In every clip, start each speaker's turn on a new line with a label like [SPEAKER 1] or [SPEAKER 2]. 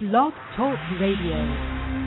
[SPEAKER 1] Blog Talk Radio.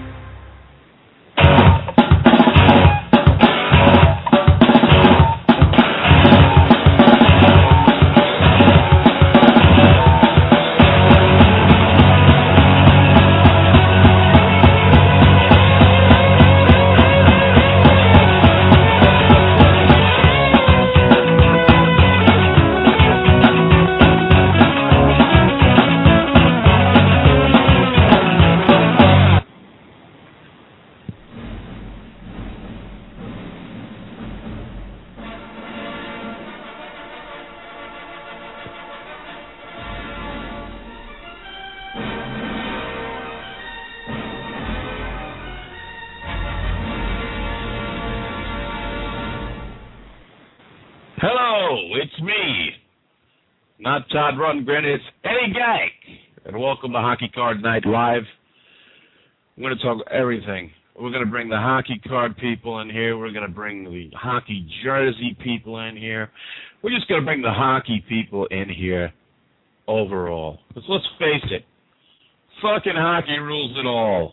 [SPEAKER 2] Not Todd Rundgren, it's Eddie Gang. And welcome to Hockey Card Night Live. We're going to talk everything. We're going to bring the hockey card people in here. We're going to bring the hockey jersey people in here. We're just going to bring the hockey people in here overall. Because let's face it, fucking hockey rules it all.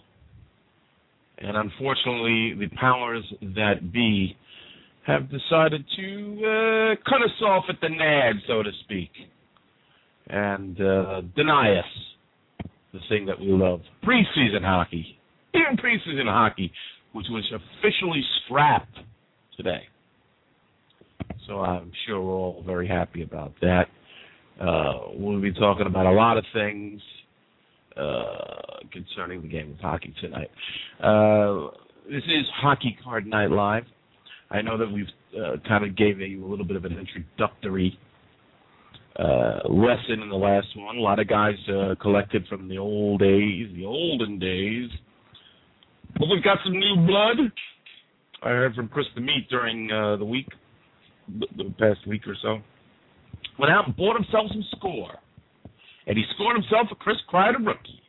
[SPEAKER 2] And unfortunately, the powers that be have decided to cut us off at the nab, so to speak, and deny us the thing that we love, preseason hockey. Even preseason hockey, which was officially scrapped today. So I'm sure we're all very happy about that. We'll be talking about a lot of things concerning the game of hockey tonight. This is Hockey Card Night Live. I know that we've kind of gave you a little bit of an introductory lesson in the last one. A lot of guys collected from the old days, the olden days. But we've got some new blood. I heard from Chris DeMeat during the week, the past week or so. Went out and bought himself some score. And he scored himself a Chris Kreider rookie.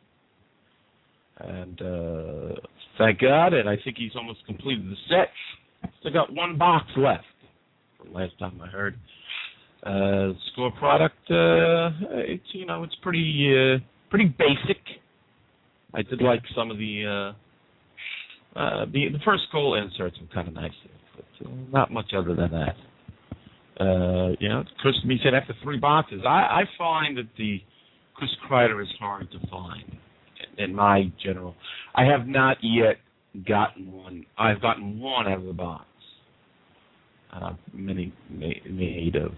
[SPEAKER 2] And thank God, and I think he's almost completed the set. Still got one box left from last time I heard. Score product, it's pretty basic. I did like some of the first goal inserts were kind of nice, but not much other than that. Chris, me said after 3 boxes, I find that the Chris Kreider is hard to find. In my general, I have not yet gotten one. I've gotten one out of the box. Many made of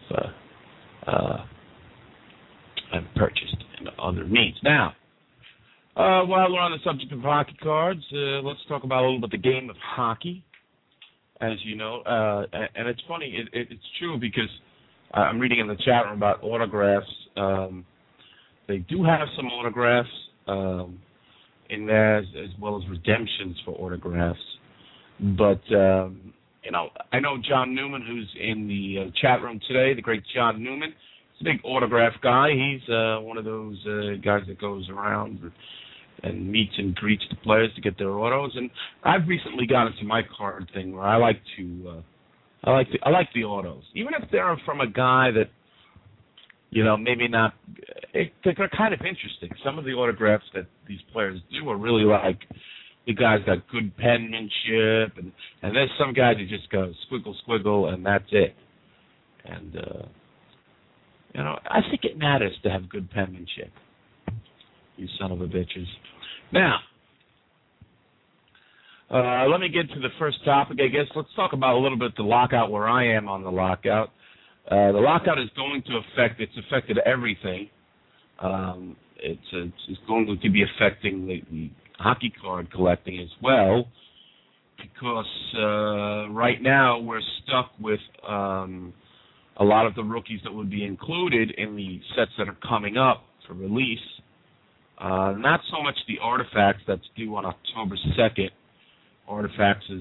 [SPEAKER 2] and purchased in other means. Now, while we're on the subject of hockey cards, let's talk about a little bit the game of hockey. As you know, and it's funny, it's true because I'm reading in the chat room about autographs. They do have some autographs in there, as well as redemptions for autographs. But, I know John Newman, who's in the chat room today, the great John Newman. He's a big autograph guy. He's one of those guys that goes around and meets and greets the players to get their autos. And I've recently got into my card thing where I like the autos, even if they're from a guy that, maybe not. They're kind of interesting. Some of the autographs that these players do are really like the guy's got good penmanship, and there's some guys who just go squiggle, squiggle, and that's it. And, I think it matters to have good penmanship, you son of a bitches. Now, let me get to the first topic, I guess. Let's talk about a little bit the lockout, where I am on the lockout. The lockout is going to it's affected everything. It's going to be affecting the hockey card collecting as well, because right now we're stuck with a lot of the rookies that would be included in the sets that are coming up for release. Not so much the Artifacts that's due on October 2nd. Artifacts is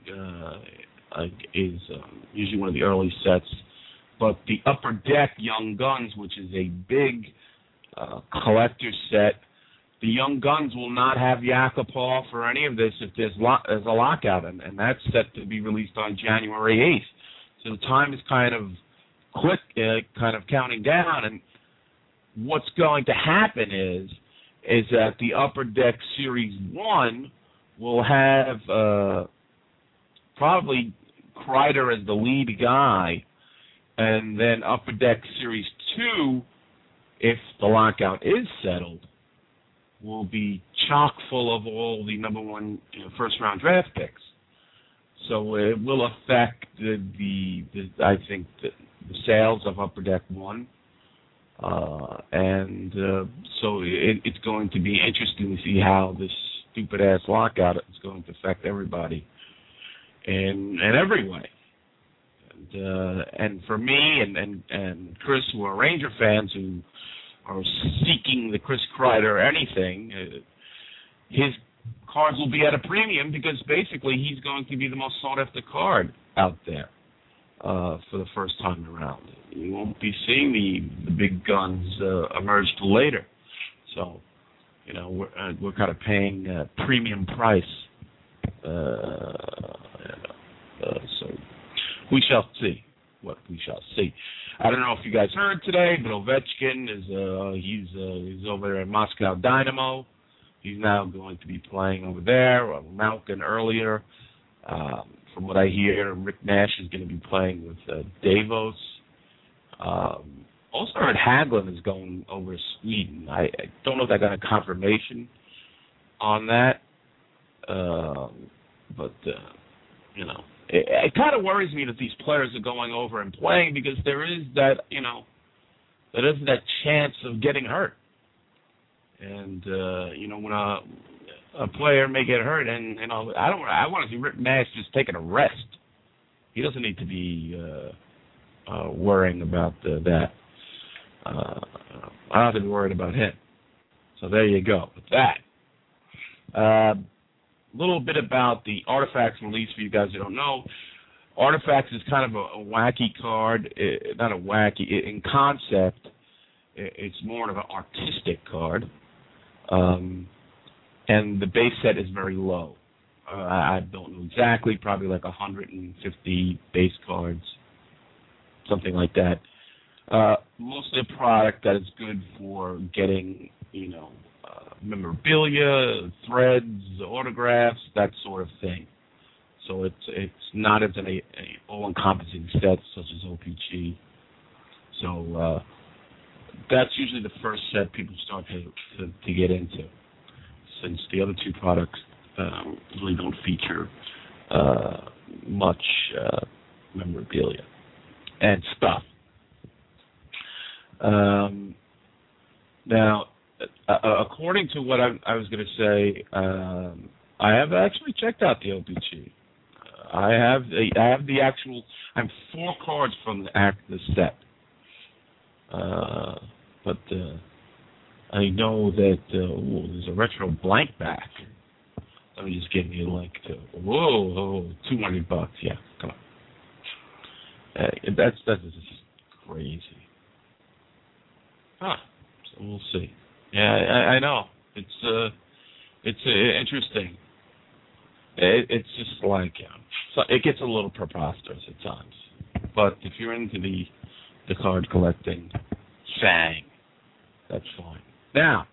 [SPEAKER 2] usually one of the early sets. But the Upper Deck Young Guns, which is a big collector set, the Young Guns will not have Yakupov or any of this if there's a lockout, and that's set to be released on January 8th. So the time is kind of counting down, and what's going to happen is is that the Upper Deck Series 1 will have probably Kreider as the lead guy, and then Upper Deck Series 2, if the lockout is settled, will be chock full of all the number one first-round draft picks. So it will affect the sales of Upper Deck 1. So it's going to be interesting to see how this stupid-ass lockout is going to affect everybody in every way. And for me and Chris, who are Ranger fans who are seeking the Chris Kreider anything, his cards will be at a premium because basically he's going to be the most sought-after card out there for the first time around. You won't be seeing the big guns emerge till later. So, we're kind of paying a premium price. So we shall see what we shall see. I don't know if you guys heard today, but Ovechkin he's over there at Moscow Dynamo. He's now going to be playing over there. Malkin earlier. From what I hear, Rick Nash is going to be playing with Davos. Also heard Hagelin is going over to Sweden. I don't know if I got a confirmation on that. But it kind of worries me that these players are going over and playing because there is that chance of getting hurt. And when a player may get hurt, and I want to see Rick Nash just taking a rest. He doesn't need to be worrying about that. I don't have to be worried about him. So there you go with that. A little bit about the Artifacts release for you guys who don't know. Artifacts is kind of a wacky card. Not a wacky. In concept, it's more of an artistic card. And the base set is very low. I don't know exactly, probably like 150 base cards, something like that. Mostly a product that is good for getting, memorabilia, threads, autographs, that sort of thing. So it's not as an all-encompassing set such as OPG. So that's usually the first set people start to get into, since the other two products really don't feature much memorabilia and stuff. Now, according to what I was going to say, I have actually checked out the OPG. I have the actual. I have 4 cards from the set. But I know that there's a retro blank back. Let me just give you a link to. Whoa, $200. Yeah, come on. That's just crazy. Huh. So we'll see. Yeah, I know. It's interesting. It's just like so it gets a little preposterous at times. But if you're into the card collecting thing, that's fine. Now,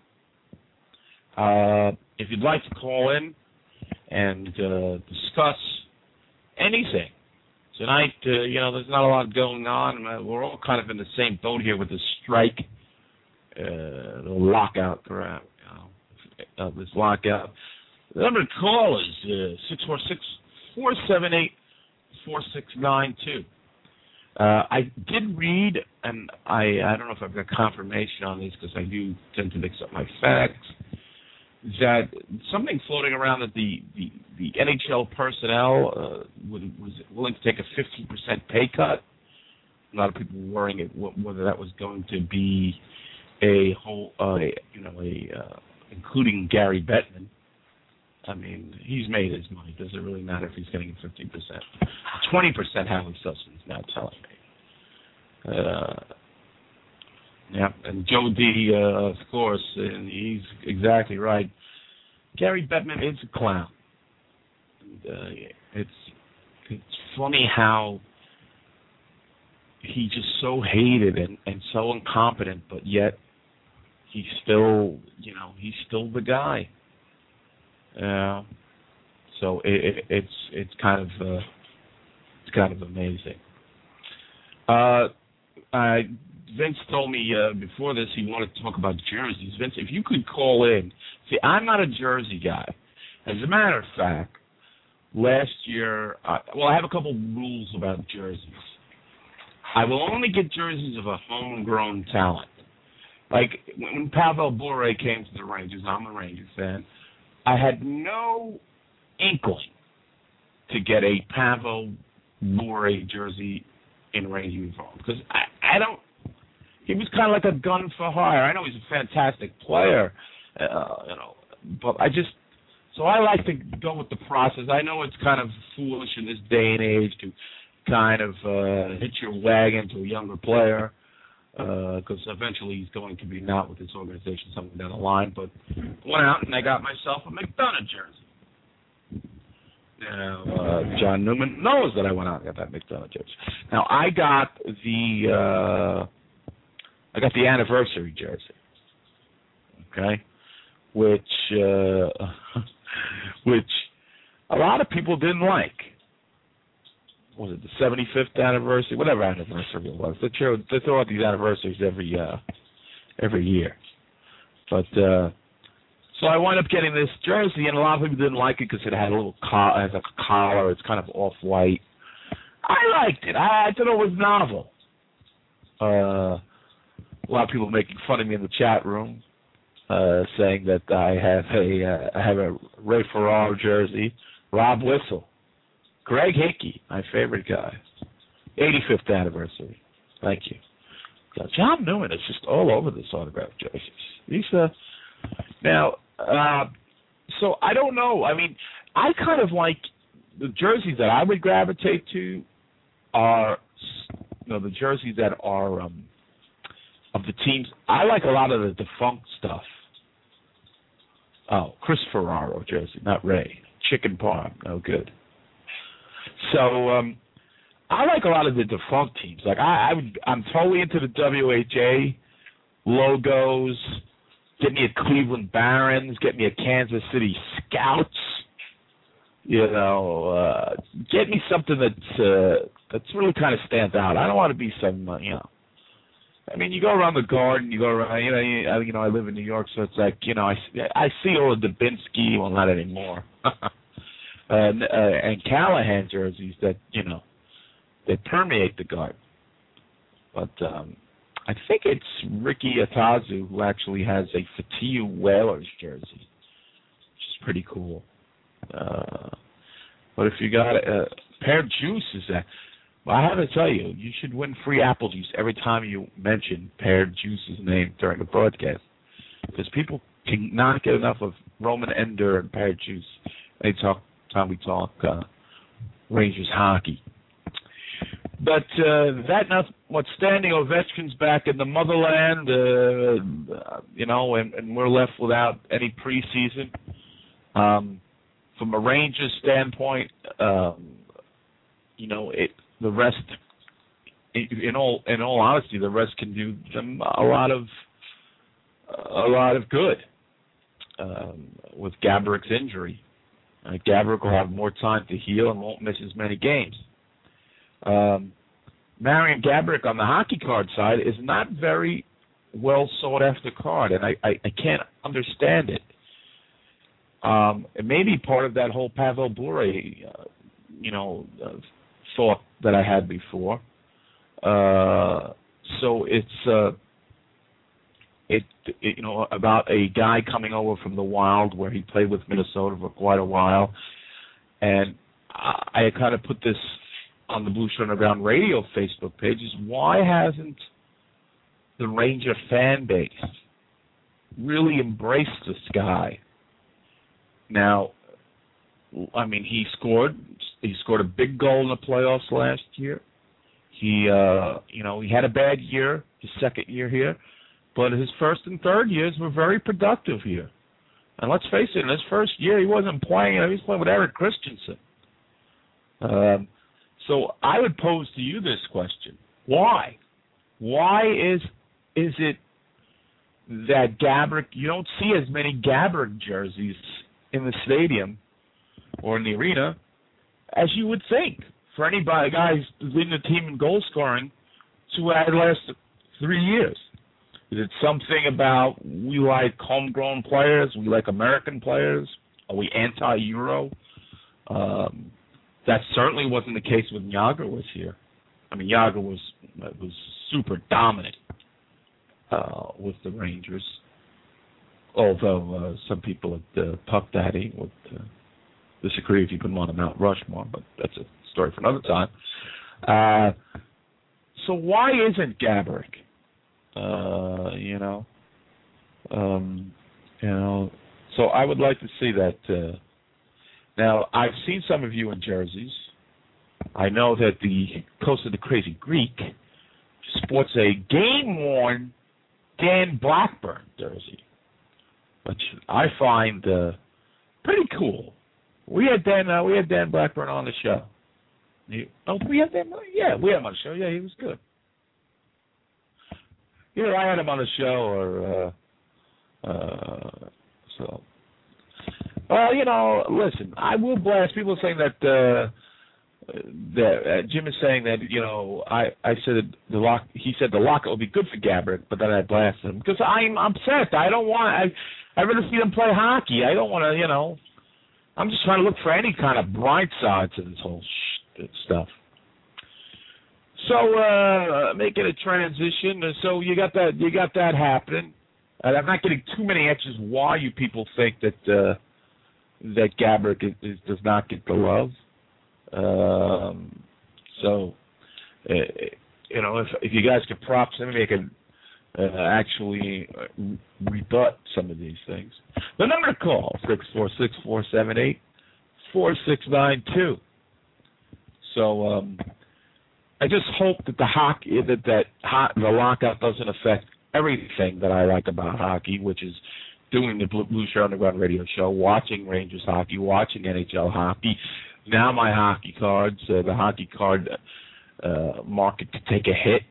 [SPEAKER 2] if you'd like to call in and discuss anything tonight, there's not a lot going on. We're all kind of in the same boat here with the strike, the lockout, this lockout. The number to call is 646-478-4692. I did read, and I don't know if I've got confirmation on these because I do tend to mix up my facts, that something floating around that the NHL personnel was willing to take a 15% pay cut. A lot of people were worrying whether that was going to be a whole, including Gary Bettman. I mean, he's made his money. Does it really matter if he's getting 15%? 20%, Howie Sussman's now telling me. Yeah, and Joe D, of course, and he's exactly right. Gary Bettman is a clown. And, it's funny how he's just so hated and so incompetent, but yet he's still, he's still the guy. So it's kind of amazing. Vince told me before this he wanted to talk about jerseys. Vince, if you could call in. See, I'm not a jersey guy. As a matter of fact, last year, I have a couple rules about jerseys. I will only get jerseys of a homegrown talent. Like when Pavel Bure came to the Rangers, I'm a Rangers fan, I had no inkling to get a Pavel Bure jersey in Ranger uniform because I don't. He was kind of like a gun for hire. I know he's a fantastic player, but so I like to go with the process. I know it's kind of foolish in this day and age to kind of hitch your wagon to a younger player because eventually he's going to be not with this organization something down the line. But I went out and I got myself a McDonough jersey. Now, John Newman knows that I went out and got that McDonough jersey. Now, I got the anniversary jersey, okay, which a lot of people didn't like. Was it the 75th anniversary? Whatever anniversary it was. They throw out these anniversaries every year. But so I wound up getting this jersey, and a lot of people didn't like it because it had a little has a collar. It's kind of off-white. I liked it. I thought it was novel. A lot of people making fun of me in the chat room, saying that I have a Ray Ferraro jersey, Rob Whistle, Greg Hickey, my favorite guy, 85th anniversary. Thank you. John Newman is just all over this autograph jerseys. He's now. So I don't know. I mean, I kind of like the jerseys that I would gravitate to are the jerseys that are of the teams. I like a lot of the defunct stuff. Oh, Chris Ferraro jersey, not Ray. Chicken Parm, no good. So I like a lot of the defunct teams. Like I'm totally into the WHA logos. Get me a Cleveland Barons. Get me a Kansas City Scouts. Get me something that's really kind of stands out. I don't want to be some I mean, you go around the Garden, you go around, I live in New York, so it's like, I see all the Dubinsky, well, not anymore, and Callahan jerseys that, they permeate the Garden. But I think it's Ricky Atazu who actually has a Fatiou Whalers jersey, which is pretty cool. But if you got a pair of juices, well, I have to tell you, you should win free apple juice every time you mention Paired Juice's name during the broadcast, because people cannot get enough of Roman Ender and Paired Juice time we talk Rangers hockey. But that notwithstanding, Ovechkin's back in the motherland, and we're left without any preseason. From a Rangers standpoint, the rest, in all honesty, the rest can do them a lot of good. With Gaborik's injury, Gaborik will have more time to heal and won't miss as many games. Marian Gaborik on the hockey card side is not very well sought after card, and I can't understand it. It may be part of that whole Pavel Bure, thought that I had before. So it's about a guy coming over from the Wild where he played with Minnesota for quite a while, and I kind of put this on the Blue Shirt Underground Radio Facebook page: is why hasn't the Ranger fan base really embraced this guy? Now, I mean, he scored a big goal in the playoffs last year. He had a bad year, his second year here, but his first and third years were very productive here. And let's face it, in his first year, he wasn't playing. He was playing with Eric Christensen. So I would pose to you this question: why? Why is it that Gaborik, you don't see as many Gaborik jerseys in the stadium or in the arena as you would think. For anybody, guys leading the team in goal scoring to the last 3 years. Is it something about we like homegrown players, we like American players? Are we anti-Euro? That certainly wasn't the case when Jágr was here. I mean, Jágr was super dominant with the Rangers, although some people at Puck Daddy would disagree if you put him on a Mount Rushmore, but that's a story for another time. So why isn't Gaborik? So I would like to see that. Now, I've seen some of you in jerseys. I know that the Coast of the Crazy Greek sports a game-worn Dan Blackburn jersey, which I find pretty cool. We had Dan Blackburn on the show. We had Dan. Yeah, we had him on the show. Yeah, he was good. Yeah, I had him on the show, so. Well, listen, I will blast people saying that Jim is saying that, I said he said the lockout will be good for Gaborik, but then I blasted him because I'm upset. I don't want. I'd rather see them play hockey. I don't want to. I'm just trying to look for any kind of bright sides to this whole stuff. So making a transition. So you got that happening. And I'm not getting too many answers why you people think that Gaborik does not get the love. If you guys could props him, they can actually rebut some of these things. The number to call 646-478-4692. So I just hope that the lockout doesn't affect everything that I like about hockey, which is doing the Blue Shirt Underground radio show, watching Rangers hockey, watching NHL hockey. Now my hockey cards, the hockey card market could take a hit.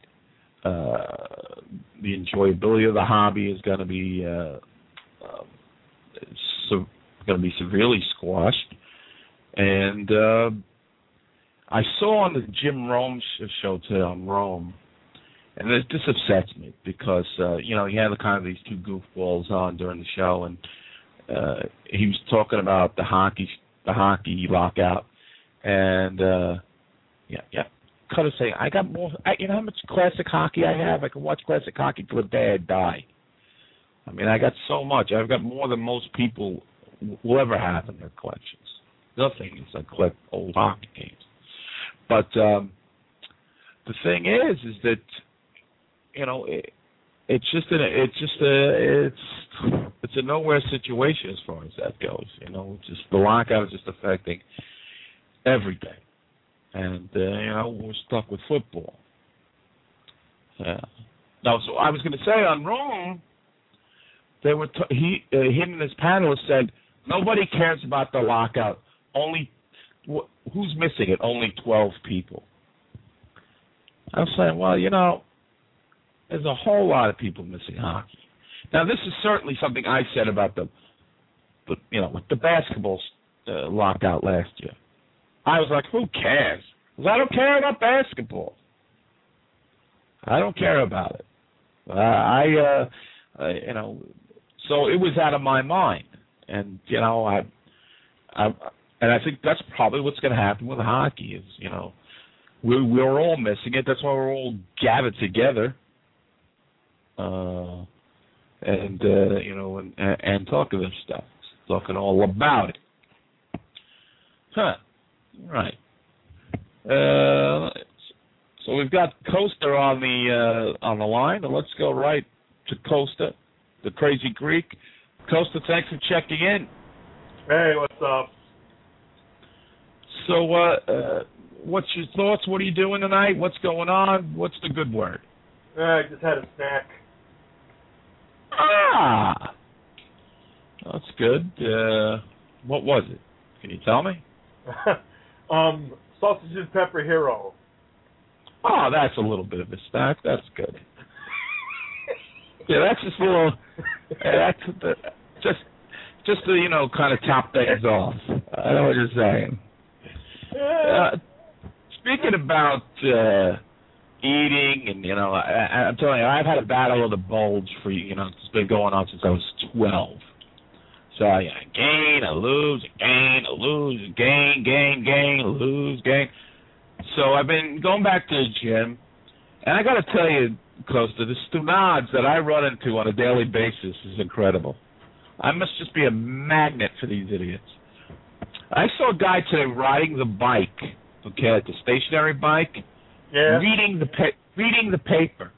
[SPEAKER 2] The enjoyability of the hobby is going to be severely squashed. And I saw on the Jim Rome show today on Rome, and this upsets me because he had kind of these two goofballs on during the show, and he was talking about the hockey lockout, and Cutter saying, "I got more. You know how much classic hockey I have? I can watch classic hockey till the day I die. I mean, I got so much. I've got more than most people will ever have in their collections. Nothing is like collect old hockey games, but the thing is that." It's a nowhere situation as far as that goes. It's just the lockout is just affecting everything, and we're stuck with football. So I was going to say on Rome, they were him and his panelists said nobody cares about the lockout. Only who's missing it? Only 12 people. I was saying, well, there's a whole lot of people missing hockey. Now, this is certainly something I said about with the basketball lockout last year. I was like, who cares? Because I don't care about basketball. I don't care about it. So it was out of my mind, and I think that's probably what's going to happen with hockey. Is we're all missing it. That's why we're all gathered together. And talking this stuff, talking all about it. Right. So we've got Costa on the line, and let's go right to Costa, the Crazy Greek. Costa, thanks for checking in.
[SPEAKER 3] Hey, what's up?
[SPEAKER 2] So, what's your thoughts? What are you doing tonight? What's going on? What's the good word?
[SPEAKER 3] I just had a snack.
[SPEAKER 2] Ah, that's good. What was it? Can you tell me?
[SPEAKER 3] Sausage and pepper hero.
[SPEAKER 2] Oh, that's a little bit of a snack. That's good. Yeah, that's just a little. Just to kind of top things off. I know what you're saying. Speaking about eating, and I'm telling you, I've had a battle of the bulge for it's been going on since I was 12. So I gain, I lose, gain, I lose, gain, lose, gain. So I've been going back to the gym, and I got to tell you, Costa, the stunads that I run into on a daily basis is incredible. I must just be a magnet for these idiots. I saw a guy today riding the bike, the stationary bike, reading the paper.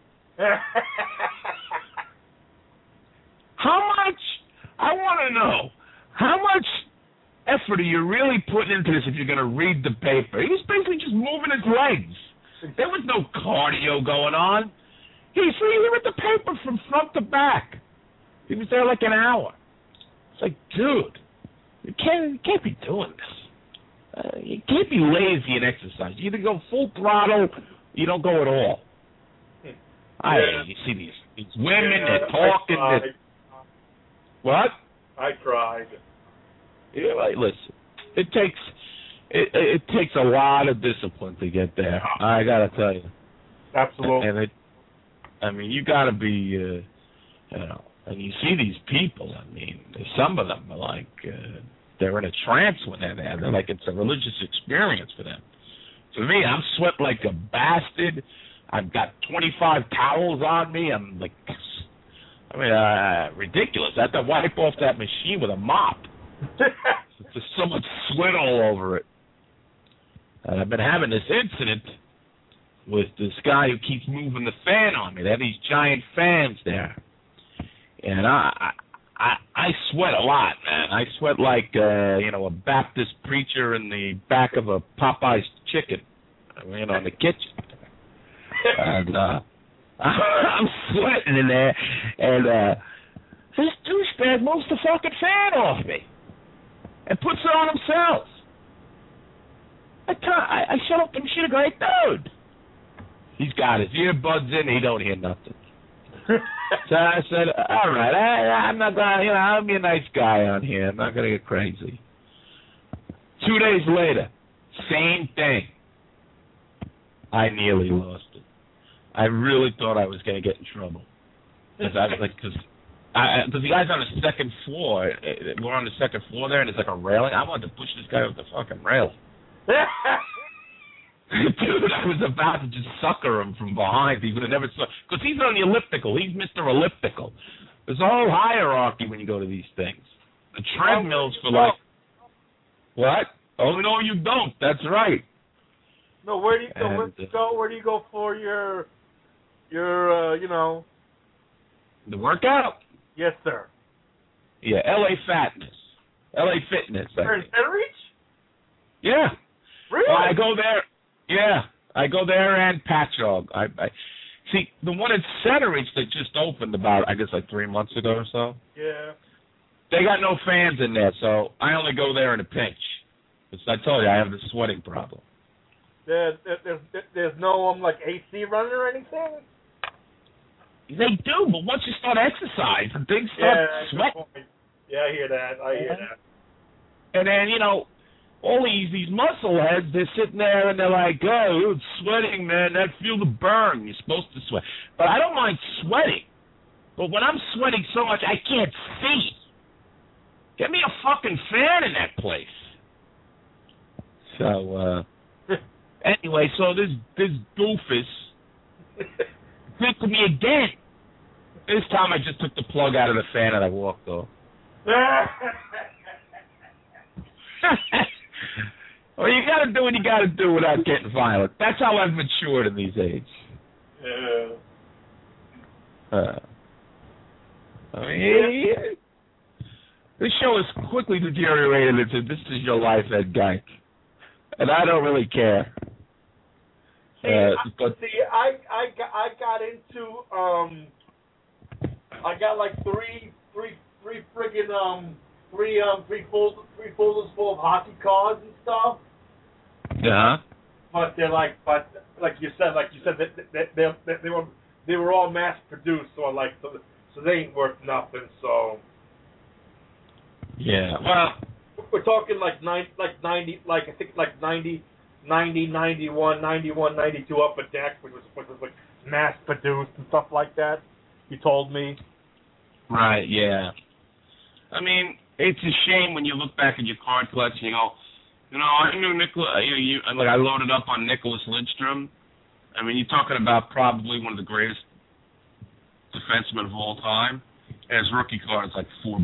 [SPEAKER 2] How much? I want to know how much effort are you really putting into this if you're going to read the paper? He was basically just moving his legs. There was no cardio going on. He read the paper from front to back. He was there like an hour. It's like, dude, you can't be doing this. You can't be lazy in exercise. You either go full throttle, you don't go at all. You see these women, they're talking. What?
[SPEAKER 3] I tried.
[SPEAKER 2] Yeah, listen, it takes a lot of discipline to get there. I gotta tell you.
[SPEAKER 3] Absolutely.
[SPEAKER 2] And you gotta be, and you see these people. I mean, some of them are like they're in a trance when they're there. They're like it's a religious experience for them. For me, I'm sweat like a bastard. I've got 25 towels on me. I'm like, ridiculous. I have to wipe off that machine with a mop. There's so much sweat all over it. And I've been having this incident with this guy who keeps moving the fan on me. They have these giant fans there. And I sweat a lot, man. I sweat like, a Baptist preacher in the back of a Popeye's chicken, in the kitchen. And I'm sweating in there, and this douchebag moves the fucking fan off me and puts it on himself. I shut up the machine and go, hey, dude. He's got his earbuds in, he don't hear nothing. So I said, all right, I'm not going to, I'll be a nice guy on here. I'm not going to get crazy. 2 days later, same thing. I nearly lost it. I really thought I was going to get in trouble. Because the guy's on the second floor. We're on the second floor there, and it's like a railing. I wanted to push this guy off the fucking railing. Dude, I was about to just sucker him from behind. He would have never saw, because he's on the elliptical. He's Mr. Elliptical. There's a whole hierarchy when you go to these things. The treadmills for like, what? Oh no, you don't. That's right.
[SPEAKER 3] No, where do you go? Where do you go for your
[SPEAKER 2] the workout?
[SPEAKER 3] Yes, sir.
[SPEAKER 2] Yeah, LA Fitness.
[SPEAKER 3] Where in Reach?
[SPEAKER 2] Yeah.
[SPEAKER 3] Really?
[SPEAKER 2] I go there. Yeah, I go there and Patchogue. I see the one at Centeridge that just opened about, I guess, like 3 months ago or so.
[SPEAKER 3] Yeah.
[SPEAKER 2] They got no fans in there, so I only go there in a pinch. Because I told you I have the sweating problem.
[SPEAKER 3] There's no like AC running or anything.
[SPEAKER 2] They do, but once you start exercising, things start sweating.
[SPEAKER 3] Yeah, I hear that.
[SPEAKER 2] And then all these muscle heads, they're sitting there and they're like, oh, it's sweating, man. I feel the burn. You're supposed to sweat. But I don't mind sweating. But when I'm sweating so much, I can't see. Get me a fucking fan in that place. So, anyway, so this doofus did to me again. This time I just took the plug out of the fan and I walked off. Well, you got to do what you got to do without getting violent. That's how I've matured in these age.
[SPEAKER 3] Yeah.
[SPEAKER 2] This show has quickly deteriorated into "This is your life, Ed Gein," and I don't really care.
[SPEAKER 3] I got into I got like three friggin' three folders full of hockey cards and stuff.
[SPEAKER 2] Yeah.
[SPEAKER 3] But they're like you said, they were all mass produced. So so they ain't worth nothing. So
[SPEAKER 2] Yeah. Well,
[SPEAKER 3] we're talking like 90, like I think like 90, 91, 92 Upper Deck, which was like mass produced and stuff like that. You told me.
[SPEAKER 2] right. Yeah. I mean, it's a shame when you look back at your card collection. You go, I knew Nicholas. I loaded up on Nicholas Lidstrom. I mean, you're talking about probably one of the greatest defensemen of all time, and his rookie card is like $4.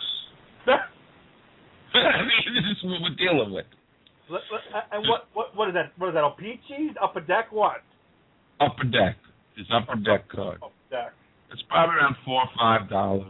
[SPEAKER 2] I mean, this is what we're dealing with.
[SPEAKER 3] And what is that? What is that? Peachy's Upper Deck? What?
[SPEAKER 2] Upper Deck. His Upper Deck card.
[SPEAKER 3] Upper Deck.
[SPEAKER 2] It's probably around $4 or $5.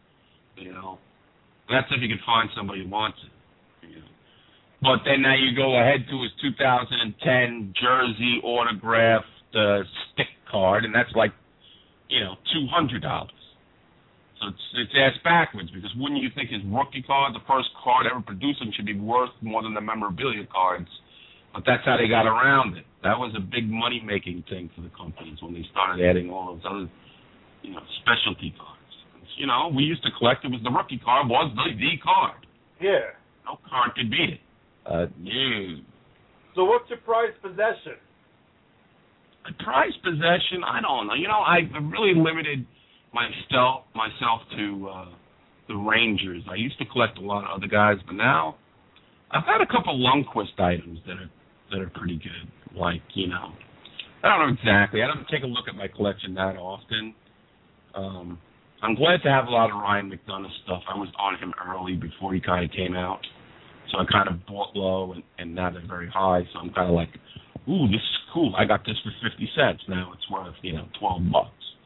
[SPEAKER 2] That's if you can find somebody who wants it. But then now you go ahead to his 2010 jersey autographed stick card, and that's like, $200. So it's ass backwards, because wouldn't you think his rookie card, the first card ever produced, should be worth more than the memorabilia cards? But that's how they got around it. That was a big money-making thing for the companies when they started adding all those other, specialty cards. We used to collect. It was the rookie card was the card.
[SPEAKER 3] Yeah.
[SPEAKER 2] No card could beat it. Yeah.
[SPEAKER 3] So what's your prized possession?
[SPEAKER 2] A prized possession? I don't know. I've really limited myself to the Rangers. I used to collect a lot of other guys, but now I've got a couple Lundqvist items that are pretty good. Like, I don't know exactly. I don't take a look at my collection that often. I'm glad to have a lot of Ryan McDonough stuff. I was on him early before he kind of came out. So I kind of bought low and now they're very high. So I'm kind of like, ooh, this is cool. I got this for 50 cents. Now it's worth, $12.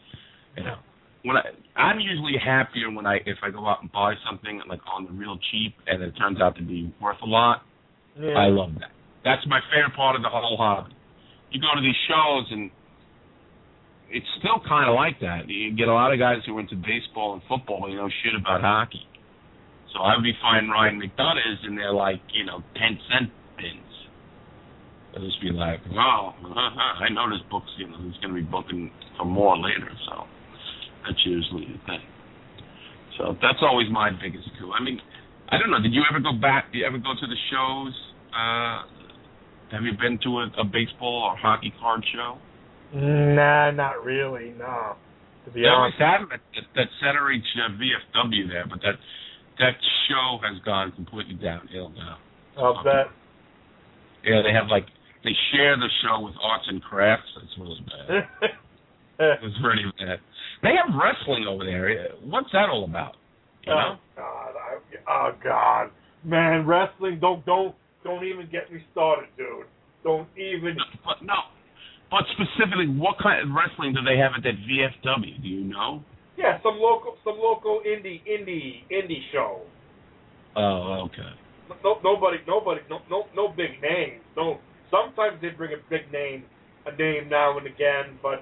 [SPEAKER 2] I'm usually happier if I go out and buy something like on the real cheap and it turns out to be worth a lot. Yeah. I love that. That's my favorite part of the whole hobby. You go to these shows and it's still kind of like that. You get a lot of guys who are into baseball and football, but know shit about hockey. So I would be finding Ryan McDonough's and they're like, 10-cent bins. I'll just be like, wow, I know this book's, he's going to be booking for more later, so that's usually the thing. So that's always my biggest coup. I mean, I don't know, did you ever go back, do you ever go to the shows? Have you been to a baseball or hockey card show?
[SPEAKER 3] Nah, not really, no. To be honest.
[SPEAKER 2] They always have that Center H VFW there, but that show has gone completely downhill now.
[SPEAKER 3] I'll bet.
[SPEAKER 2] Yeah, they share the show with Arts and Crafts. That's really bad. It's pretty bad. They have wrestling over there. What's that all about?
[SPEAKER 3] Oh God, man, wrestling. Don't even get me started, dude. Don't even.
[SPEAKER 2] But specifically, what kind of wrestling do they have at that VFW? Do you know?
[SPEAKER 3] Yeah, some local indie show.
[SPEAKER 2] Oh, okay.
[SPEAKER 3] No big names. No, sometimes they bring a name now and again, but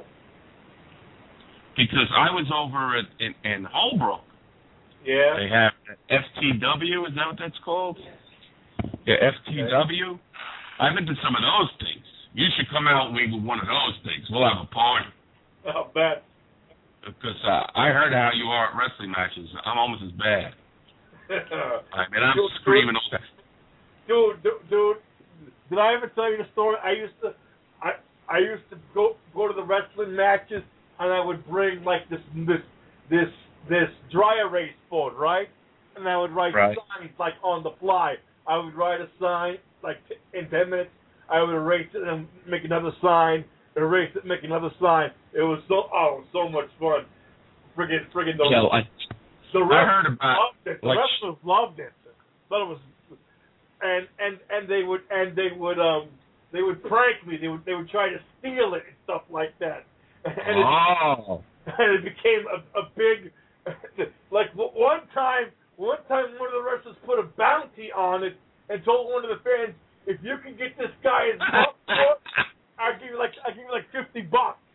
[SPEAKER 2] Because I was over in Holbrook.
[SPEAKER 3] Yeah.
[SPEAKER 2] They have FTW. Is that what that's called? Yeah, FTW. Okay. I've been to some of those things. You should come out with one of those things. We'll have a party.
[SPEAKER 3] I'll bet.
[SPEAKER 2] Because I heard how you are at wrestling matches. I'm almost as bad. I mean, I'm screaming all that.
[SPEAKER 3] Dude, did I ever tell you the story? I used to go to the wrestling matches, and I would bring like this dry erase board, right? And I would write signs like on the fly. I would write a sign like in 10 minutes. I would erase it and make another sign. Erase it, make another sign. It was so much fun. Friggin' the wrestlers loved it. The wrestlers loved it. But it was, and they would prank me. They would try to steal it and stuff like that. And it became a big, like one time one of the wrestlers put a bounty on it and told one of the fans, if you can get this guy his butt, I'll give you like $50.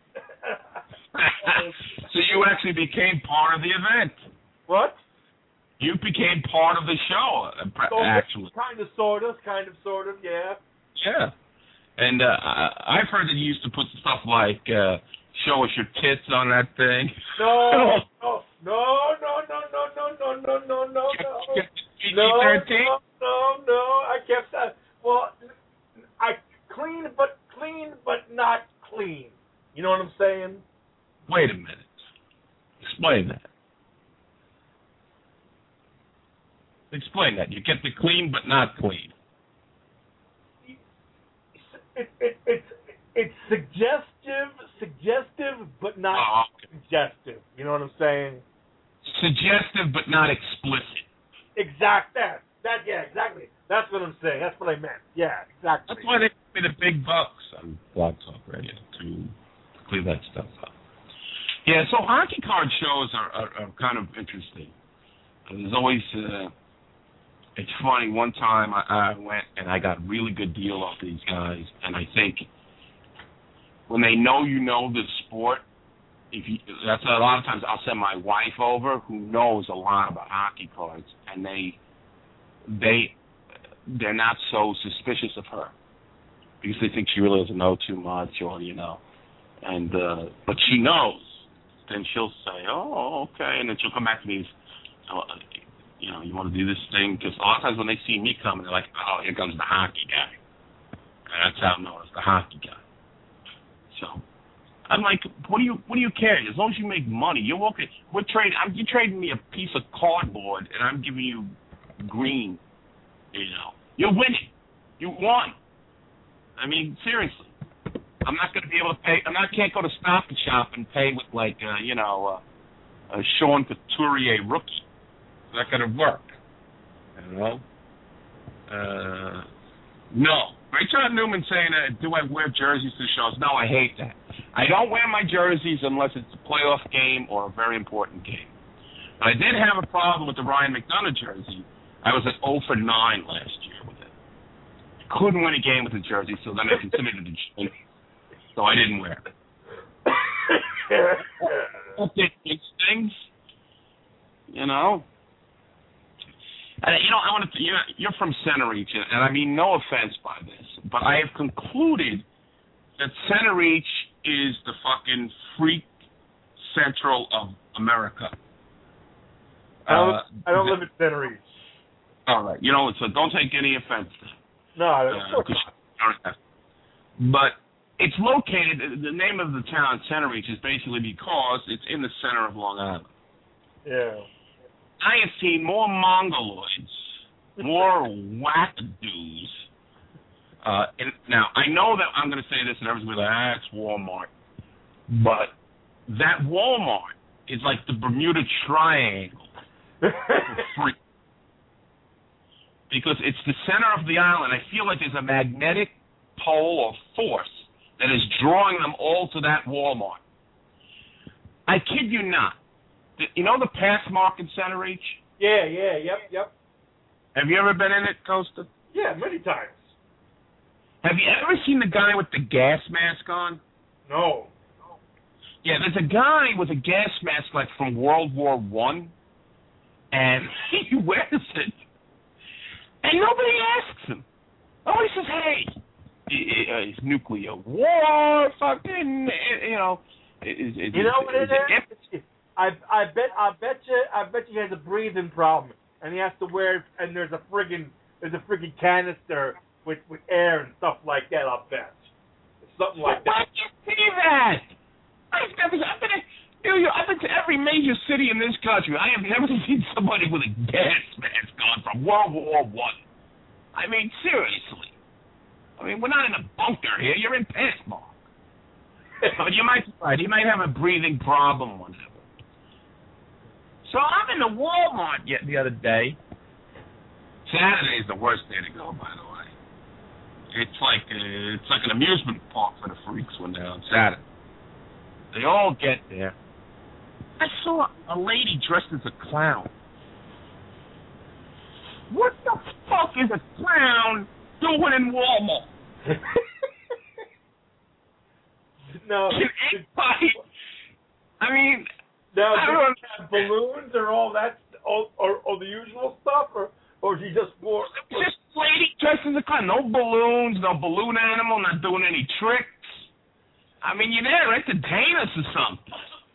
[SPEAKER 2] So you actually became part of the event.
[SPEAKER 3] What?
[SPEAKER 2] You became part of the show, actually.
[SPEAKER 3] Kind of, sort of, yeah.
[SPEAKER 2] Yeah. And I've heard that you used to put stuff like show us your tits on that thing?
[SPEAKER 3] No. I kept that. Well, I clean, but not clean. You know what I'm saying?
[SPEAKER 2] Wait a minute. Explain that. Explain that. You get the clean, but not clean.
[SPEAKER 3] It's suggestive, but not suggestive. You know what I'm saying?
[SPEAKER 2] Suggestive, but not explicit.
[SPEAKER 3] Exactly. Exactly. That's what I'm saying. That's what I meant. Yeah, exactly.
[SPEAKER 2] That's why they pay the big bucks on Blog Talk Radio to clean that stuff up. Yeah, so hockey card shows are kind of interesting. There's always, it's funny, one time I went and I got a really good deal off these guys, and I think when they know you know the sport, that's a lot of times I'll send my wife over who knows a lot about hockey cards, and they're not so suspicious of her because they think she really doesn't know too much, or and but she knows. Then she'll say, "Oh, okay," and then she'll come back to me. You want to do this thing? Because a lot of times when they see me coming, they're like, "Oh, here comes the hockey guy." And that's how I'm known as the hockey guy. So I'm like, what do you care? As long as you make money, you're okay. You're trading me a piece of cardboard, and I'm giving you green. You're winning. You won. I mean, seriously. I'm not going to be able to pay. Can't go to Stop and Shop and pay with a Sean Couturier rookie. It's not going to work. No. Richard Newman saying, do I wear jerseys to shows? No, I hate that. I don't wear my jerseys unless it's a playoff game or a very important game. But I did have a problem with the Ryan McDonough jersey. I was at 0 for 9 last year with it. Couldn't win a game with the jersey, so then I considered it a joke. So I didn't wear it. It's things, And, I want to. You're from Center Reach, and I mean no offense by this, but I have concluded that Center Reach is the fucking freak central of America.
[SPEAKER 3] I don't live in Center Reach.
[SPEAKER 2] All right, so don't take any offense.
[SPEAKER 3] No,
[SPEAKER 2] but it's located. The name of the town, Center Reach, is basically because it's in the center of Long Island.
[SPEAKER 3] Yeah.
[SPEAKER 2] I have seen more mongoloids, more wackadoos. Now, I know that I'm going to say this and everyone's going to be like, it's Walmart. But that Walmart is like the Bermuda Triangle for free. Because it's the center of the island. I feel like there's a magnetic pole or force that is drawing them all to that Walmart. I kid you not. You know the Pathmark in Center Reach?
[SPEAKER 3] Yeah, yep.
[SPEAKER 2] Have you ever been in it, Costa?
[SPEAKER 3] Yeah, many times.
[SPEAKER 2] Have you ever seen the guy with the gas mask on?
[SPEAKER 3] No.
[SPEAKER 2] Yeah, there's a guy with a gas mask like from World War I, and he wears it, and nobody asks him. Nobody says, hey, it's nuclear war, fucking,
[SPEAKER 3] you know what it is? I bet you he has a breathing problem, and he has to wear, and there's a friggin' canister with air and stuff like that. I'll bet it's something like that.
[SPEAKER 2] Why do you see that? I've been to every major city in this country. I have never seen somebody with a gas mask on from World War I. I mean, seriously. I mean, we're not in a bunker here. You're in Pathmark. But you might be right. He might have a breathing problem or whatever. So I'm in the Walmart the other day. Saturday is the worst day to go, by the way. It's like an amusement park for the freaks when they're on Saturday. They all get there. I saw a lady dressed as a clown. What the fuck is a clown doing in Walmart?
[SPEAKER 3] No.
[SPEAKER 2] Can anybody? I mean,
[SPEAKER 3] now,
[SPEAKER 2] I don't
[SPEAKER 3] have balloons or all that, or the usual stuff, or she just wore?
[SPEAKER 2] Just lady dressed as a clown. No balloons, no balloon animal, not doing any tricks. I mean, you're there to entertain us or something.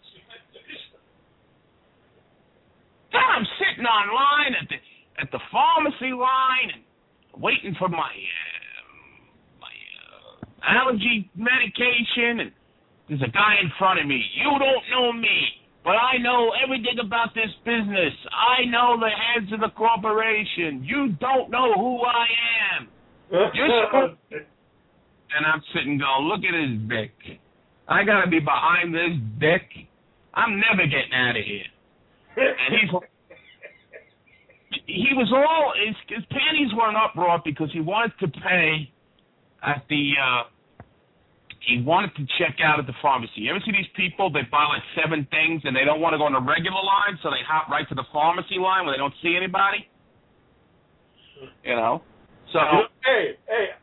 [SPEAKER 2] Then I'm sitting online at the pharmacy line and waiting for my allergy medication, and there's a guy in front of me. You don't know me, but I know everything about this business. I know the heads of the corporation. You don't know who I am. And I'm sitting going, look at his dick. I got to be behind this dick. I'm never getting out of here. And he was all, his panties were in uproar because he wanted to pay at the, he wanted to check out at the pharmacy. You ever see these people, they buy like 7 things and they don't want to go on the regular line, so they hop right to the pharmacy line where they don't see anybody? You know? So.
[SPEAKER 3] Hey,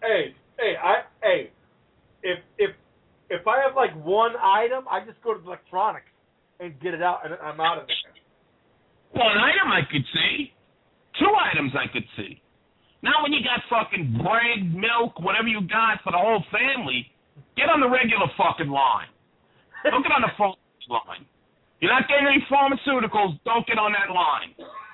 [SPEAKER 3] if I have like one item, I just go to electronics and get it out, and I'm out of there.
[SPEAKER 2] One item I could see. 2 items I could see. Now when you got fucking bread, milk, whatever you got for the whole family, get on the regular fucking line. Don't get on the pharmacy line. You're not getting any pharmaceuticals, don't get on that line.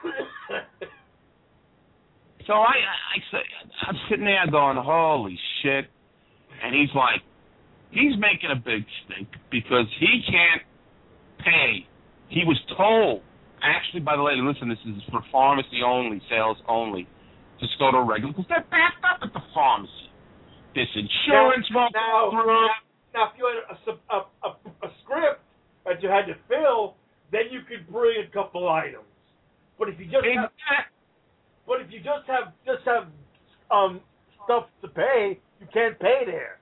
[SPEAKER 2] So I'm sitting there going, holy shit. And he's like, he's making a big stink because he can't pay. He was told, actually, by the lady, listen, this is for pharmacy only, sales only. Just go to a regular, because they're backed up at the pharmacy. This insurance won't go through.
[SPEAKER 3] Now, if you had a script that you had to fill, then you could bring a couple items. But if you just have stuff to pay, you can't pay there.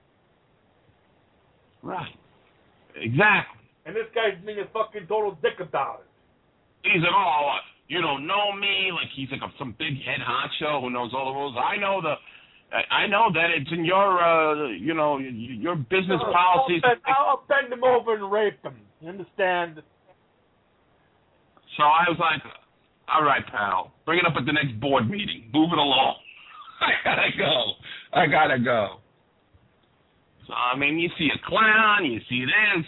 [SPEAKER 2] Right. Exactly.
[SPEAKER 3] And this guy's being a fucking total dick about it.
[SPEAKER 2] He's like, oh, you don't know me. Like he's like some big head honcho who knows all the rules. I know that it's in your, your business policies.
[SPEAKER 3] I'll bend him over and rape him. You understand?
[SPEAKER 2] So I was like, all right, pal, bring it up at the next board meeting. Move it along. I gotta go. So, I mean, you see a clown, you see this.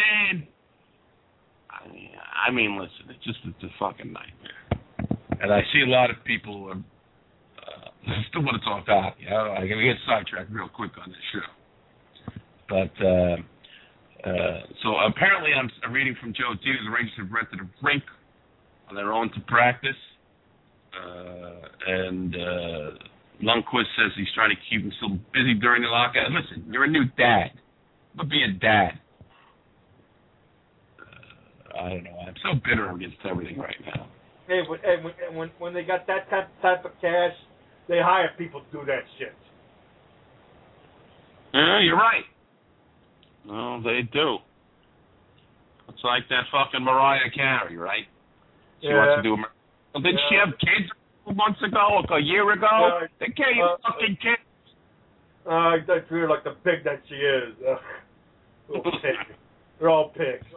[SPEAKER 2] I mean, listen, it's a fucking nightmare. And I see a lot of people who are, still want to talk hockey. I'm going to get sidetracked real quick on this show. But, so apparently I'm reading from Joe T. The Rangers have rented a rink on their own to practice. And Lundqvist says he's trying to keep himself busy during the lockout. Listen, you're a new dad. But be a dad. I don't know. I'm so bitter against everything right now.
[SPEAKER 3] Hey, when they got that type of cash, they hire people to do that shit.
[SPEAKER 2] Yeah, you're right. Well, they do. It's like that fucking Mariah Carey, right? She wants to do. Well, didn't she have kids months ago, like a year ago? They can't even fucking kids.
[SPEAKER 3] I feel like the pig that she is. Little pig. They're all pigs.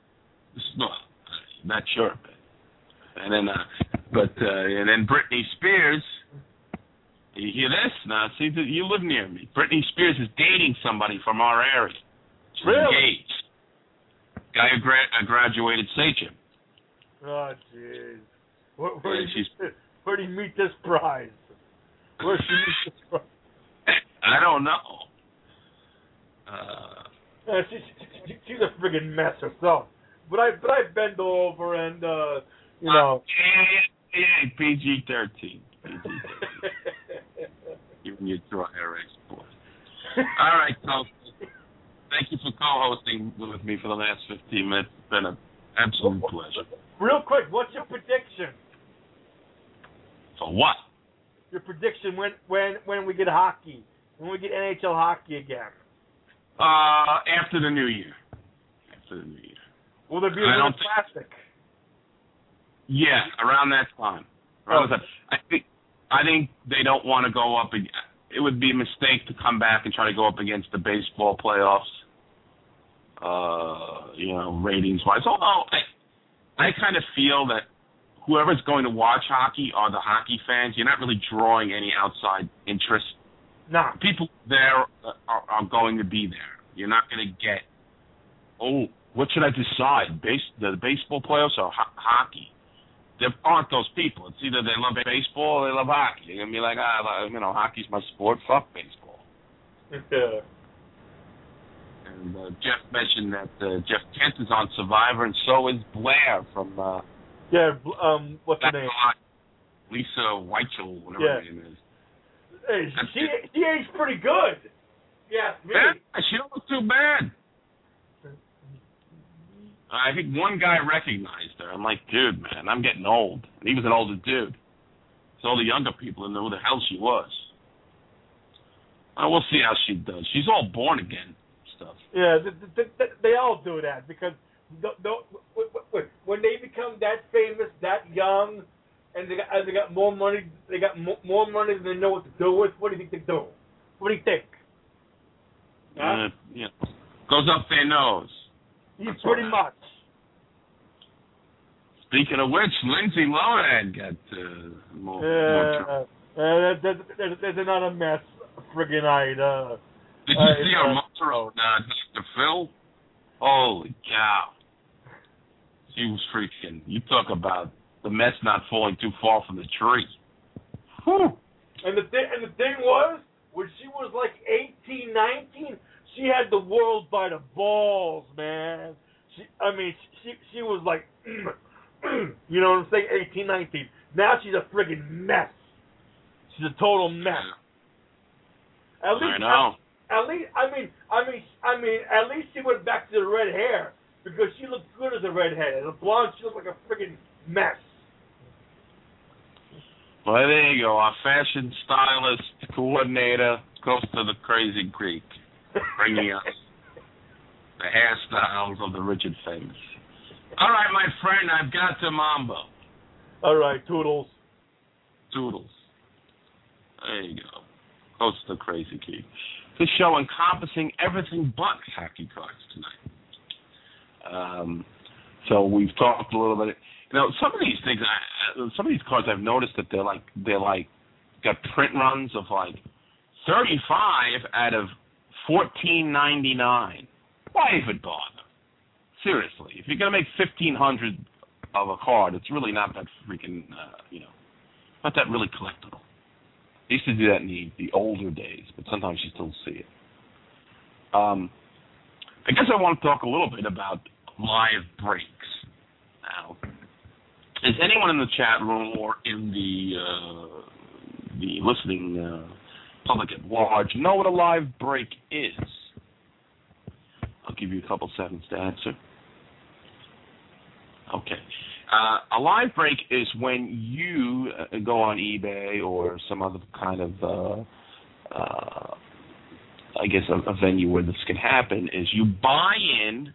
[SPEAKER 2] Not sure. And then, and then Britney Spears. You hear this? Now, see, you live near me. Britney Spears is dating somebody from our area. She's engaged. Guy who graduated Sachem.
[SPEAKER 3] Oh, jeez. Where do you meet this prize? Where should you meet this prize?
[SPEAKER 2] I don't know.
[SPEAKER 3] She's a friggin' mess herself. But I bend over and, you know.
[SPEAKER 2] Yeah, PG-13. Even you throw hair export. All right, folks. Thank you for co-hosting with me for the last 15 minutes. It's been an absolute pleasure.
[SPEAKER 3] Real quick, what's your prediction?
[SPEAKER 2] For what?
[SPEAKER 3] Your prediction when we get hockey, when we get NHL hockey again?
[SPEAKER 2] After the new year.
[SPEAKER 3] Will there be a Winter Classic?
[SPEAKER 2] Yeah, around that time. I think they don't want to go up. It would be a mistake to come back and try to go up against the baseball playoffs. Ratings-wise. Although I kind of feel that whoever's going to watch hockey are the hockey fans. You're not really drawing any outside interest.
[SPEAKER 3] No.
[SPEAKER 2] People there are going to be there. You're not going to get, oh, what should I decide? The baseball playoffs or hockey? There aren't those people. It's either they love baseball or they love hockey. You're going to be like, hockey's my sport. Fuck baseball.
[SPEAKER 3] Yeah.
[SPEAKER 2] And Jeff mentioned that Jeff Kent is on Survivor, and so is Blair from...
[SPEAKER 3] what's her name?
[SPEAKER 2] Lisa Weichel, whatever her name is.
[SPEAKER 3] Hey, she aged pretty good. Yeah, me.
[SPEAKER 2] Yeah, she don't look too bad. I think one guy recognized her. I'm like, dude, man, I'm getting old. And he was an older dude. So all the younger people didn't know who the hell she was. We'll see how she does. She's all born again stuff.
[SPEAKER 3] Yeah, they all do that because when they become that famous, that young, and they got more money, more money than they know what to do with. What do you think they do? What do you think? Huh?
[SPEAKER 2] Goes up their nose.
[SPEAKER 3] Pretty much.
[SPEAKER 2] Speaking of which, Lindsay Lohan got more.
[SPEAKER 3] There's another mess, friggin' night.
[SPEAKER 2] Did you see her mother on Dr. Phil? Holy cow. She was freaking. You talk about the mess not falling too far from the tree. Whew. And the
[SPEAKER 3] thing was, when she was like 18, 19, she had the world by the balls, man. She was like, you know what I'm saying, 18, 19. Now she's a friggin' mess. She's a total mess.
[SPEAKER 2] I know.
[SPEAKER 3] At least she went back to the red hair because she looked good as a redhead. As a blonde, she looked like a friggin' mess.
[SPEAKER 2] Well, there you go. Our fashion stylist coordinator goes to the Crazy Greek, bringing us the hairstyles of the rich and famous. All right, my friend, I've got the mambo.
[SPEAKER 3] All right, toodles.
[SPEAKER 2] Toodles. There you go. Goes to the Crazy Geek. This show encompassing everything but hockey cards tonight. So we've talked a little bit. Some of these things, some of these cards, I've noticed that they're like got print runs of like 35 out of 14.99. Why even bother? Seriously, if you're gonna make 1,500 of a card, it's really not that freaking, not that really collectible. I used to do that in the older days, but sometimes you still see it. I guess I want to talk a little bit about live breaks. Now, is anyone in the chat room or in the listening public at large know what a live break is? I'll give you a couple seconds to answer. Okay. A live break is when you go on eBay or some other kind of, a venue where this can happen, is you buy in.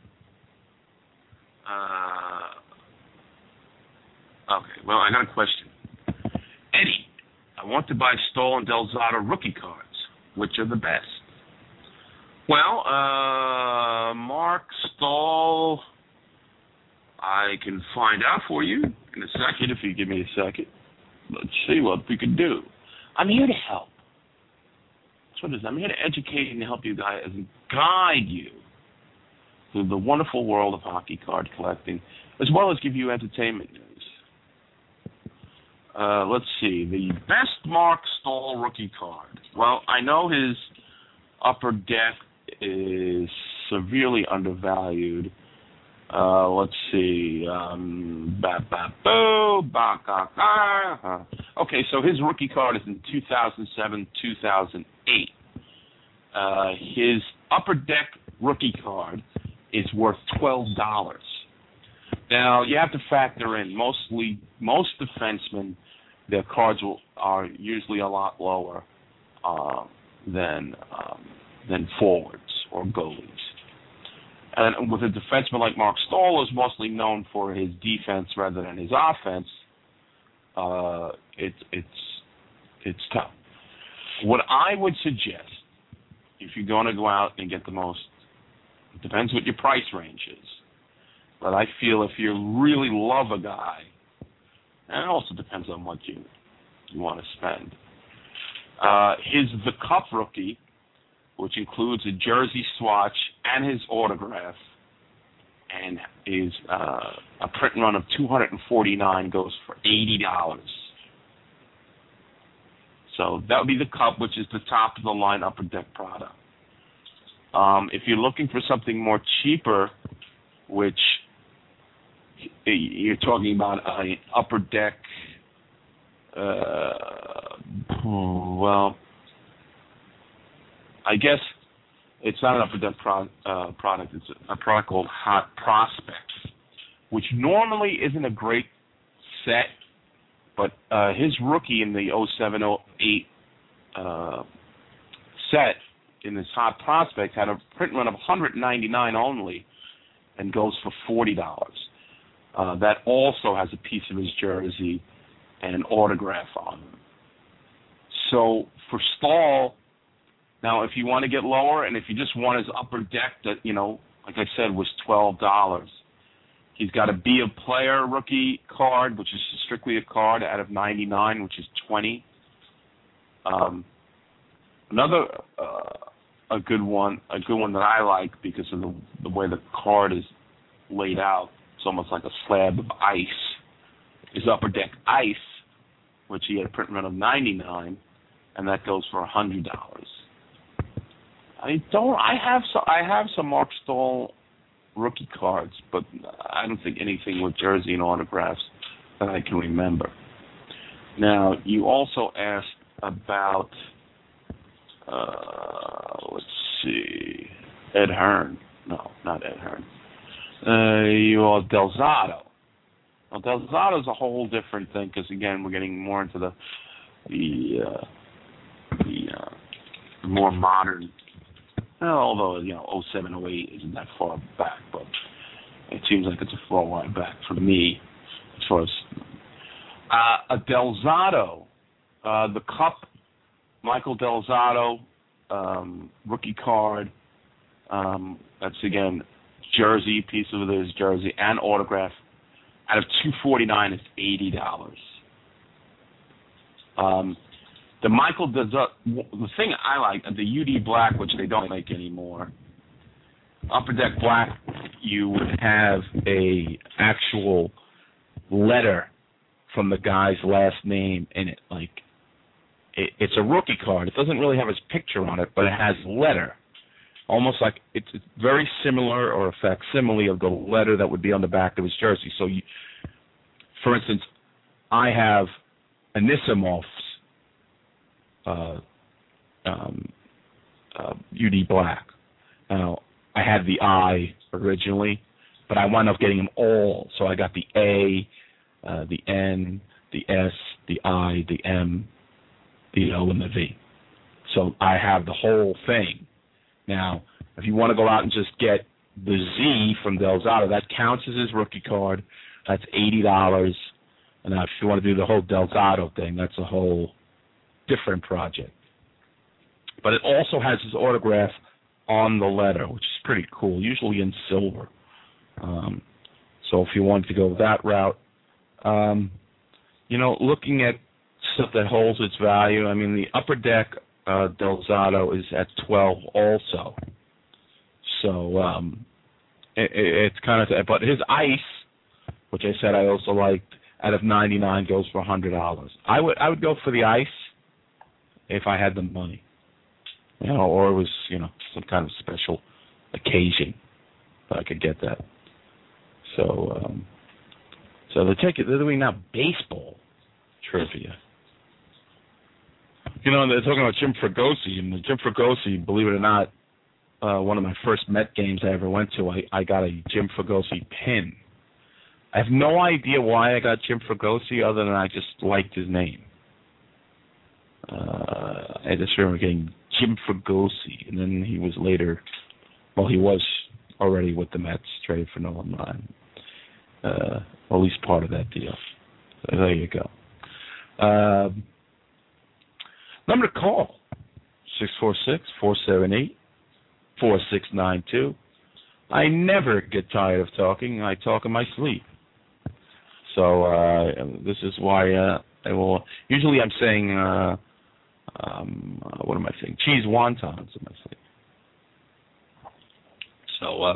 [SPEAKER 2] Okay, well, I got a question. Eddie, I want to buy Stoll and Del Zotto rookie cards. Which are the best? Well, Mark Stoll, I can find out for you in a second if you give me a second. Let's see what we can do. I'm here to help. That's what it is. I'm here to educate and help you guys and guide you through the wonderful world of hockey card collecting, as well as give you entertainment news. Let's see. The best Mark Stoll rookie card. Well, I know his upper deck is severely undervalued. Let's see. Okay, so his rookie card is in 2007, 2008. His upper deck rookie card is worth $12. Now, you have to factor in most defensemen, their cards are usually a lot lower than forwards or goalies. And with a defenseman like Mark Stoll, is mostly known for his defense rather than his offense, it's tough. What I would suggest, if you're going to go out and get the most, it depends what your price range is. But I feel if you really love a guy, and it also depends on what you want to spend. The Cup rookie which includes a jersey swatch and his autograph, and is a print run of 249, goes for $80. So that would be the cup, which is the top of the line Upper Deck product. If you're looking for something more cheaper, which you're talking about an Upper Deck, well, I guess it's not an Upper Deck product. It's a product called Hot Prospects, which normally isn't a great set, but his rookie in the 07-08 set in this Hot Prospect had a print run of 199 only and goes for $40. That also has a piece of his jersey and an autograph on him. So for Stahl, now if you want to get lower and if you just want his Upper Deck that, like I said, was $12, he's got a Be a Player rookie card, which is strictly a card out of 99, which is $20. Another a good one that I like because of the way the card is laid out. It's almost like a slab of ice. Is Upper Deck Ice, which he had a print run of 99, and that goes for $100. I have some Mark Stahl rookie cards, but I don't think anything with jersey and autographs that I can remember. Now, you also asked about, let's see, Ed Hearn. No, not Ed Hearn. Del Zotto. Now, Del Zotto is a whole different thing because, again, we're getting more into the more modern. Well, although 07-08 isn't that far back, but it seems like it's a far while back for me as far as a Del Zotto, the Cup, Michael Del Zotto, rookie card. That's again jersey, piece of his jersey and autograph. Out of 249, it's $80. The Michael Del Zotto, the thing I like, the UD Black, which they don't make anymore. Upper Deck Black, you would have a actual letter from the guy's last name in it. Like it's a rookie card. It doesn't really have his picture on it, but it has letter. Almost like it's very similar or a facsimile of the letter that would be on the back of his jersey. So, for instance, I have Anisimov's UD Black. Now, I had the I originally, but I wound up getting them all. So I got the A, the N, the S, the I, the M, the O, and the V. So I have the whole thing. Now, if you want to go out and just get the Z from Del Zotto, that counts as his rookie card. That's $80. And now if you want to do the whole Del Zotto thing, that's a whole different project. But it also has his autograph on the letter, which is pretty cool, usually in silver. So if you wanted to go that route, looking at stuff that holds its value, I mean, the Upper Deck Del Zotto is at $12 also. So it's kind of, but his Ice, which I said I also liked, out of 99 goes for $100. I would go for the Ice if I had the money, or it was some kind of special occasion that I could get that. So they're doing now baseball trivia. They're talking about Jim Fregosi, and Jim Fregosi, believe it or not, one of my first Met games I ever went to, I got a Jim Fregosi pin. I have no idea why I got Jim Fregosi other than I just liked his name. I just remember getting Jim Fregosi, and then he was later, he was already with the Mets, traded for Nolan Ryan. Or at least part of that deal. So there you go. Number to call, 646-478-4692. I never get tired of talking. I talk in my sleep. So this is why I will. Usually I'm saying, what am I saying? Cheese wontons in my sleep. So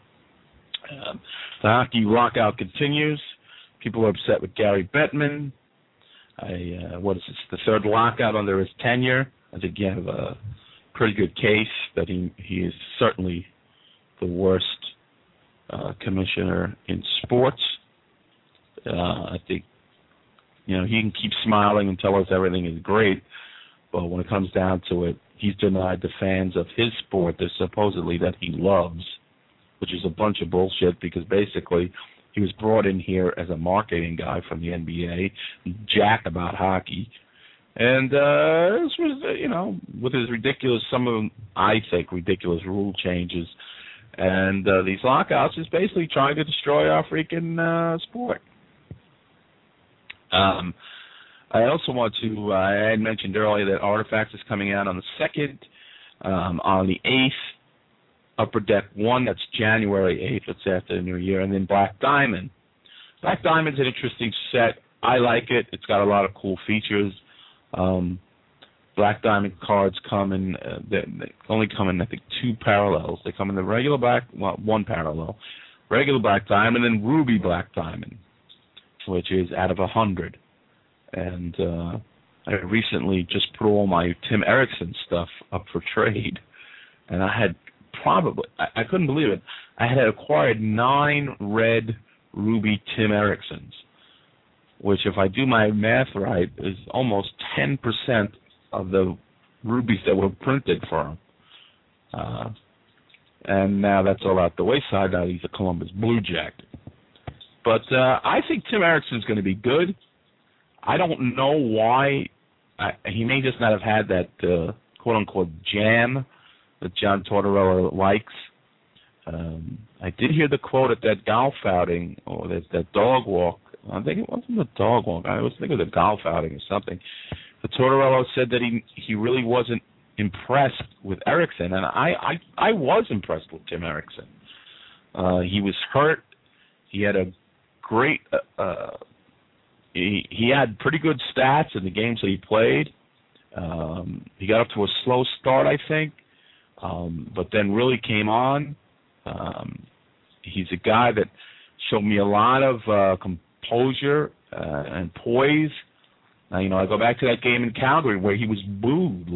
[SPEAKER 2] the hockey lockout continues. People are upset with Gary Bettman. What is this? The third lockout under his tenure. I think you have a pretty good case that he is certainly the worst commissioner in sports. I think he can keep smiling and tell us everything is great, but when it comes down to it, he's denied the fans of his sport supposedly that he loves, which is a bunch of bullshit because basically he was brought in here as a marketing guy from the NBA, jack about hockey. And this was, with his ridiculous, some of them, I think, ridiculous rule changes. And these lockouts is basically trying to destroy our freaking sport. I also want to, I had mentioned earlier that Artifacts is coming out on the 2nd, on the 8th, Upper Deck 1, that's January 8th, it's after the New Year, and then Black Diamond. Black Diamond's an interesting set. I like it. It's got a lot of cool features. Black Diamond cards come in, they only come in, I think, 2 parallels. They come in the regular one parallel, regular Black Diamond, and Ruby Black Diamond, which is out of 100. And I recently just put all my Tim Erickson stuff up for trade, and I had I couldn't believe it, I had acquired 9 red Ruby Tim Ericksons, which, if I do my math right, is almost 10% of the rubies that were printed for him. And now that's all out the wayside. Now he's a Columbus Blue Jacket. But I think Tim Erickson's going to be good. I don't know why. He may just not have had that quote-unquote jam that John Tortorella likes. I did hear the quote at that golf outing, or that dog walk. I think it wasn't the dog walk. I was thinking of the golf outing or something. But Tortorella said that he really wasn't impressed with Erickson, and I was impressed with Tim Erickson. He was hurt. He had a great. He had pretty good stats in the games that he played. He got up to a slow start, I think, but then really came on. He's a guy that showed me a lot of composure and poise. I go back to that game in Calgary where he was booed,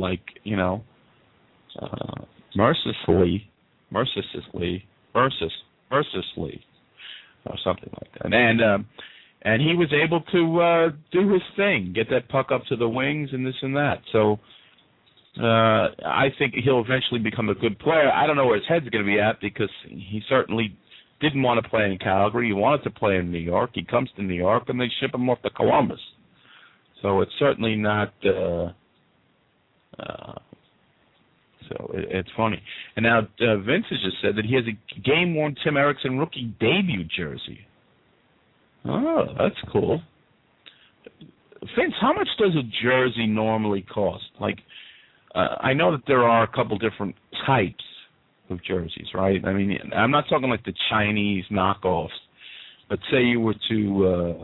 [SPEAKER 2] mercilessly, or something like that. And he was able to do his thing, get that puck up to the wings and this and that. So I think he'll eventually become a good player. I don't know where his head's going to be at because he certainly didn't want to play in Calgary. He wanted to play in New York. He comes to New York, and they ship him off to Columbus. So it's certainly not so it's funny. And now Vince has just said that he has a game-worn Tim Erickson rookie debut jersey. Oh, that's cool. Vince, how much does a jersey normally cost? I know that there are a couple different types of jerseys, right? I mean, I'm not talking like the Chinese knockoffs, but say you were to,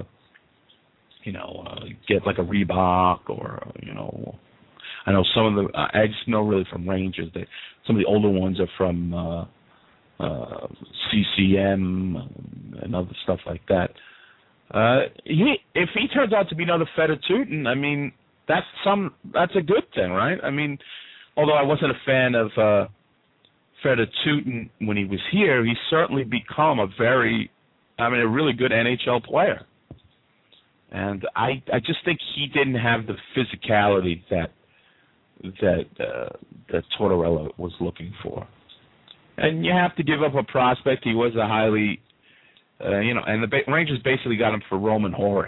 [SPEAKER 2] get like a Reebok or, I know some of the, I just know really from Rangers that some of the older ones are from CCM and other stuff like that. If he turns out to be another Feta Tootin, I mean, that's a good thing, right? I mean, although I wasn't a fan of Feta Tootin when he was here, he's certainly become a really good NHL player. And I just think he didn't have the physicality that Tortorella was looking for. And you have to give up a prospect. He was a highly, and the Rangers basically got him for Roman Horick.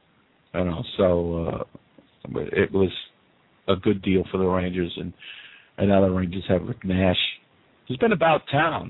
[SPEAKER 2] So it was a good deal for the Rangers, and now the Rangers have Rick Nash. He's been about town.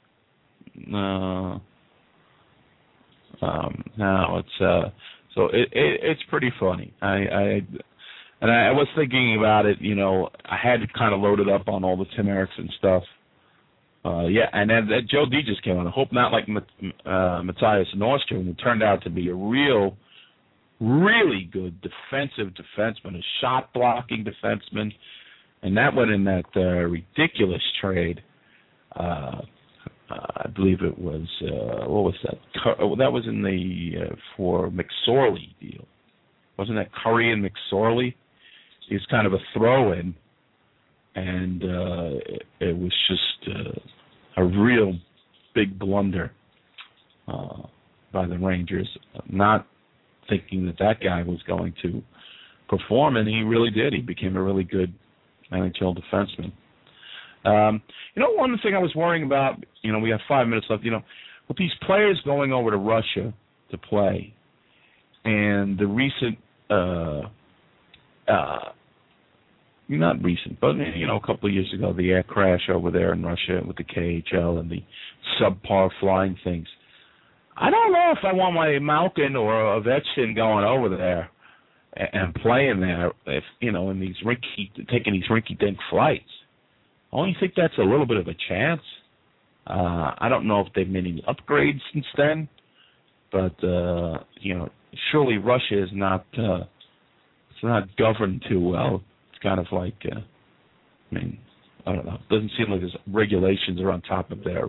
[SPEAKER 2] It's pretty funny. I was thinking about it. I had kind of loaded up on all the Tim Erickson stuff. And then Joe D just came on. I hope not like Matthias Nordstrom, who turned out to be a really good defensive defenseman, a shot-blocking defenseman, and that went in that ridiculous trade I believe it was what was that? That was in the for McSorley deal. Wasn't that Curry and McSorley? It's kind of a throw-in, and it was just a real big blunder by the Rangers, not thinking that guy was going to perform, and he really did. He became a really good NHL defenseman. One thing I was worrying about, we have 5 minutes left, with these players going over to Russia to play, and the recent, not recent, but, a couple of years ago, the air crash over there in Russia with the KHL and the subpar flying things. I don't know if I want my Malkin or Ovechkin going over there and playing there, if in these taking these rinky-dink flights. I only think that's a little bit of a chance. I don't know if they've made any upgrades since then, but surely Russia is not. It's not governed too well. It's kind of like, I don't know. It doesn't seem like there's regulations are on top of their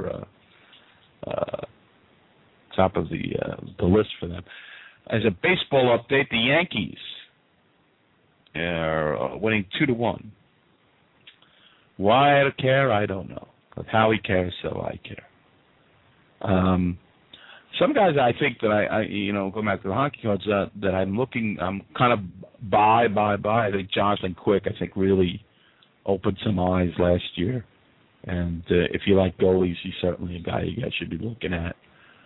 [SPEAKER 2] the list for them. As a baseball update, the Yankees are winning 2-1. Why I care, I don't know. But how he cares, so I care. Some guys I think that I going back to the hockey cards that I'm kind of buy. I think Jonathan Quick, I think, really opened some eyes last year. And if you like goalies, he's certainly a guy you guys should be looking at.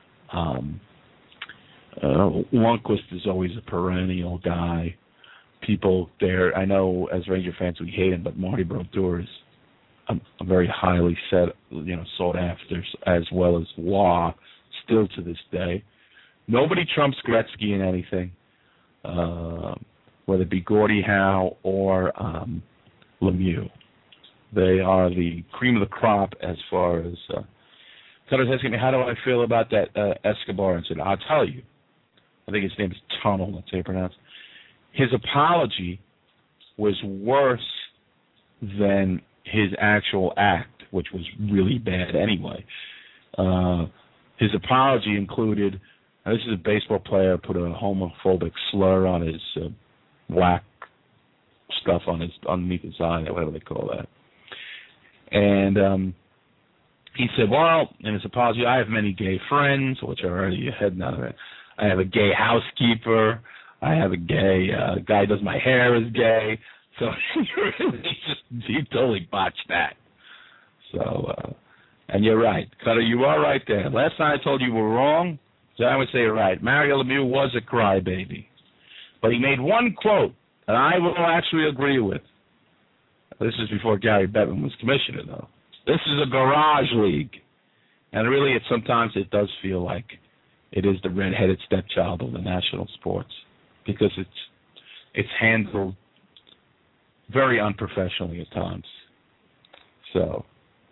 [SPEAKER 2] Lundqvist is always a perennial guy. People there, I know as Ranger fans we hate him, but Marty Brodeur is a very highly sought after, as well as Waugh, still to this day. Nobody trumps Gretzky in anything, whether it be Gordie Howe or Lemieux. They are the cream of the crop as far as. Cutter's asking me, how do I feel about that Escobar incident? I'll tell you. I think his name is Tunnel, that's how you pronounce it. His apology was worse than his actual act, which was really bad anyway. His apology included, this is a baseball player, put a homophobic slur on his black stuff on underneath his eye, whatever they call that. And he said, well, in his apology, I have many gay friends, which are already heading out of it. I have a gay housekeeper. I have a gay guy who does my hair is gay. So he totally botched that. So, and you're right. Cutter, you are right there. Last time I told you were wrong, so I would say you're right. Mario Lemieux was a crybaby. But he made one quote that I will actually agree with. This is before Gary Bettman was commissioner, though. This is a garage league. And really, sometimes it does feel like it is the redheaded stepchild of the national sports because it's handled very unprofessionally at times. So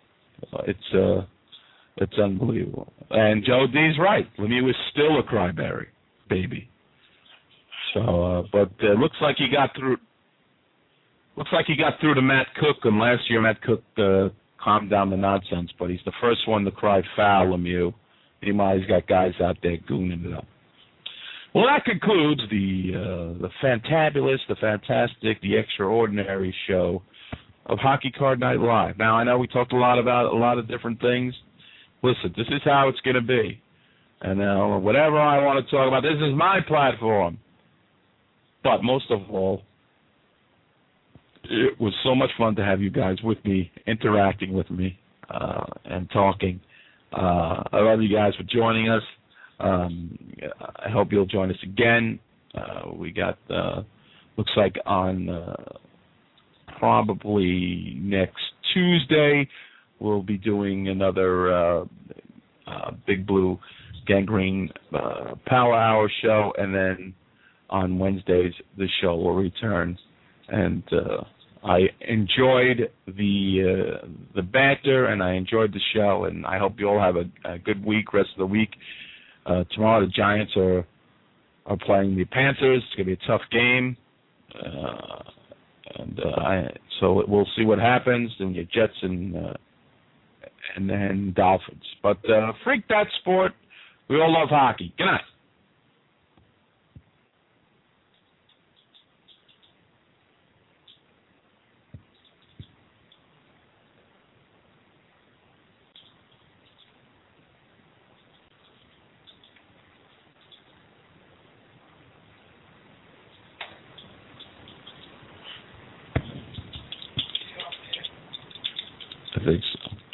[SPEAKER 2] it's unbelievable. And Joe D's right. Lemieux is still a crybaby. So, but it looks like he got through. Looks like he got through to Matt Cook, and last year Matt Cook calmed down the nonsense. But he's the first one to cry foul, Lemieux. Meanwhile, he's got guys out there gooning it up. Well, that concludes the fantabulous, the fantastic, the extraordinary show of Hockey Card Night Live. Now, I know we talked a lot about a lot of different things. Listen, this is how it's going to be. And whatever I want to talk about, this is my platform. But most of all, it was so much fun to have you guys with me, interacting with me, and talking. I love you guys for joining us. I hope you'll join us again. We got, looks like on probably next Tuesday, we'll be doing another Big Blue Gangrene Power Hour show, and then on Wednesdays the show will return. And I enjoyed the banter, and I enjoyed the show, and I hope you all have a good week, rest of the week. Tomorrow the Giants are playing the Panthers. It's going to be a tough game, so we'll see what happens. And your Jets and and then Dolphins. But freak that sport. We all love hockey. Good night. I think so.